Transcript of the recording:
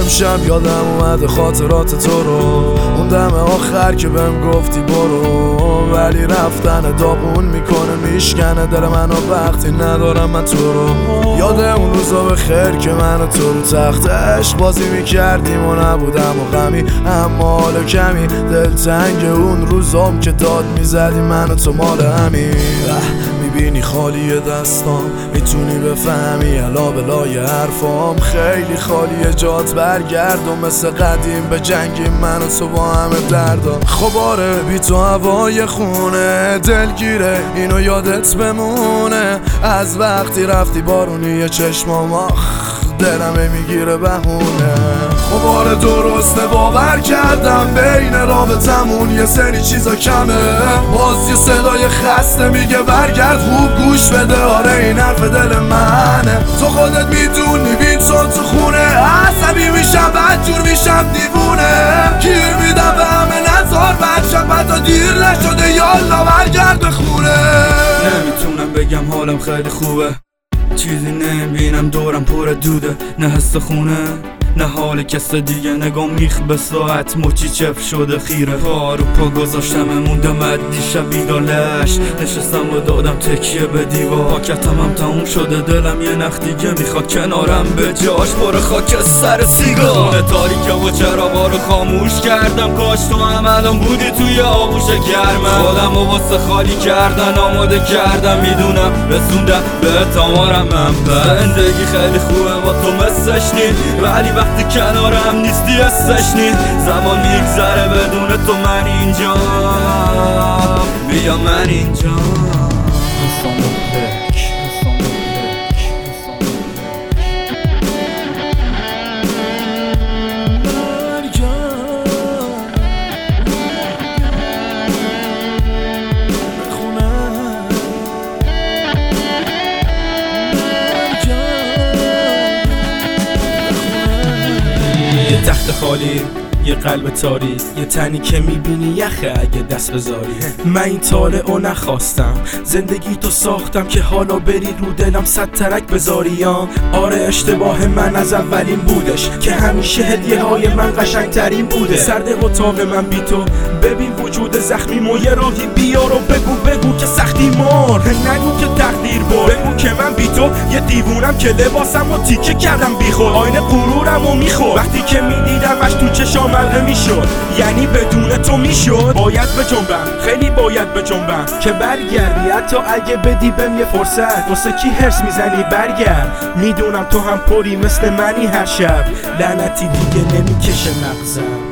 امشب یادم اومده خاطرات تو رو، اون دم آخر که بهم گفتی برو، ولی رفتن داغون میکنه میشکنه دل منو وقتی ندارم من تو رو. یاد اون روزا به خیر که من و تو رو تخت عشق بازی میکردیم و نبودم و غمی، اما حالا کمی دلتنگ اون روزام که داد میزدیم من و تو مال همین. میبینی خالی دستام میتونی بفهمی علا بلای حرفام، خیلی خالیه جات برگرد و مثل قدیم به جنگیم من و تو با همه دردام. خب آره بی تو هوای خونه دلگیره اینو یادت بمونه، از وقتی رفتی بارونی چشمام دلمه میگیره بهونه. خب آره درسته باور کردم بین رابطمون یه سری چیزا کمه، باز یه صدای خسته میگه برگرد خوب گوش بده، آره این حرف دل منه. تو خودت میدونی بین تو خونه عصبی میشم بدجور میشم دیوونه، گیر میدم به همه نزار بچم حتی دیر نشده یالا برگرد به خونه. نمیتونم بگم حالم خیلی خوبه، چیزی نمیبینم دورم پر دوده، نه حس خونه نه حال کس دیگه، نگام میخ به ساعت مچی چپ شده خیره، پا رو پا گذاشتم موندم دیشب بیدالش، نشستم و دادم تکیه به دیوار، پاکتم هم تموم شده دلم یه نخ دیگه میخواد کنارم به جاش پر خاک سر سیگار. خونه تاریکم و چراغا رو خاموش کردم، کاش تو هم الان بودی توی آغوش گرمم، خودم و واسه خالی کردن آماده کردم، میدونم رسوندم به تمارم من زندگی خیلی خوبه با تو مثلش نید، ولی وقتی کنارم نیستی حسش نید، زمان میگذره بدون تو من اینجا، بیا من اینجا. تخت خالی یه قلب تاریک، یه تنی که میبینی یخه اگه دست بذاری. من این طالعو نخواستم، زندگی تو ساختم که حالا بری رو دلم صد ترک بذاری. آره اشتباه من از اولین بودش که همیشه هدیه های من قشنگترین بوده. سرد اتاق من بی تو ببین وجود زخمی و یه راهی بیار و بگو که سختی مار، نگو که تقدیر بار، بگو که من بی تو یه دیوونم که لباسم و تیکه کردم بی خود، آینه غرورم و میخورد وقتی که میدیدمش تو چشام ملقه میشد، یعنی بدون تو میشد باید بجنبم، خیلی باید بجنبم که برگردی، حتی اگه بدی بهم یه فرصت، واسه کی هرس میزنی برگرد، میدونم تو هم پری مثل منی هر شب، لعنتی دیگه نمیکشه مغزم.